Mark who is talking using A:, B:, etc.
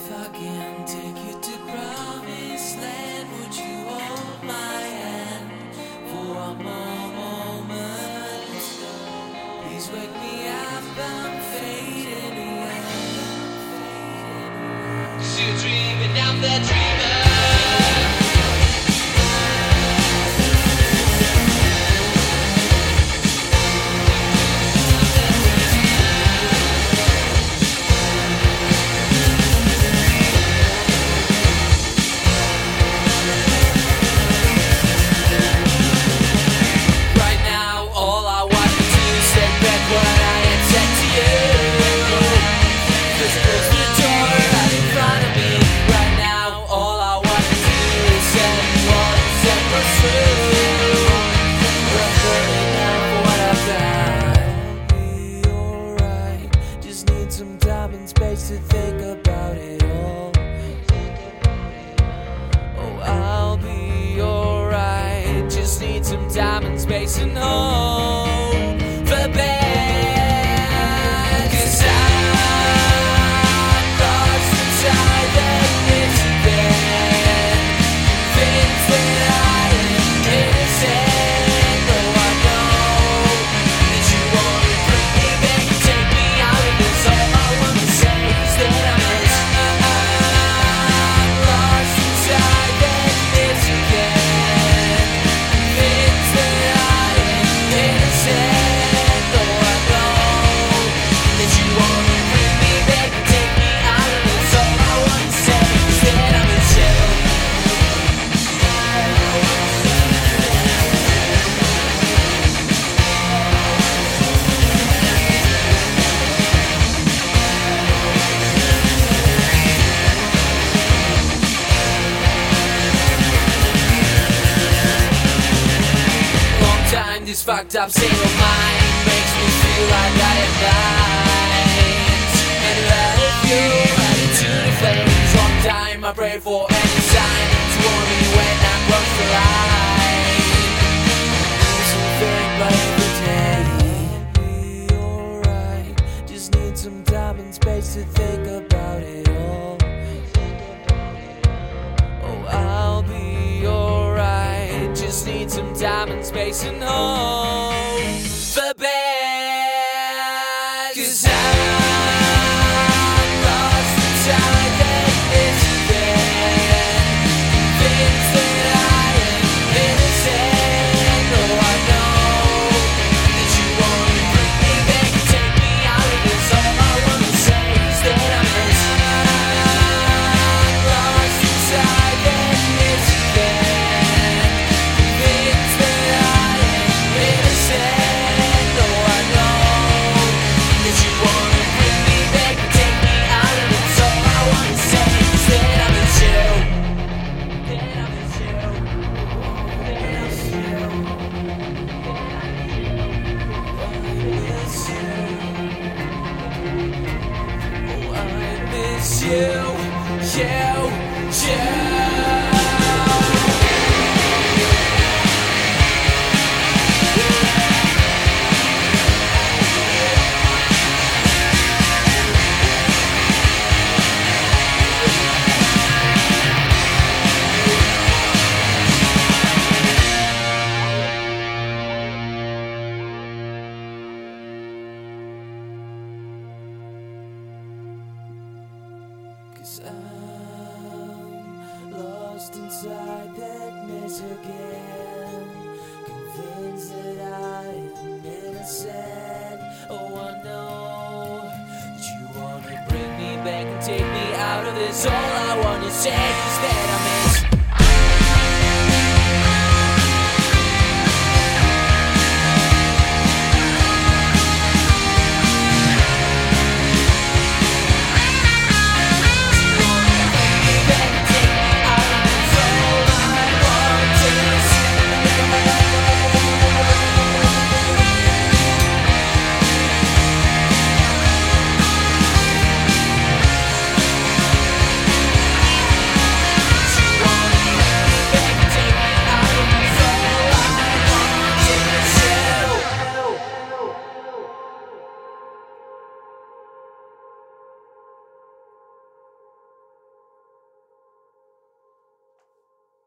A: If I can take you to promised land, would you hold my hand for one more moment? Please wake me up, I'm fading away. 'Cause you're dreaming, I'm the dreamer. Some time and space to think about it all. Oh, I'll be alright. Just need some time and space and hope for bed. 'Cause I'm lost inside the mist again. Things that I am innocent. Though I know that you wanna bring me back and take me out of this. All I wanna say is that I'm lost inside that mist again. Things that I am innocent. Though I know that you wanna bring me back and take me out of this. All I wanna say is that I'm in jail. Long time this fucked up state of mind makes me feel like I am blind. And I hope you right into the flames. Long time I pray for any sign to warn me when I cross the line. Losing faith by every day. Be alright. Just need some time and space to think about it all. Oh, I'll be alright. Just need some time and space and hope for bed. 'Cause I'm lost inside that mist again. Things that I am innocent. Though I know that you wanna bring me back and take me out of this. All I wanna say is that I'm lost inside that mist again. Things that I am innocent. Though I know that you wanna bring me back and take me out of this. All I wanna say is that I'm in jail. That I'm in jail. That I'm in jail. I miss you. Cause I'm lost inside that mess again. Convinced that I am innocent. Oh, I know that you wanna bring me back and take me out of this. All I wanna say is that I'm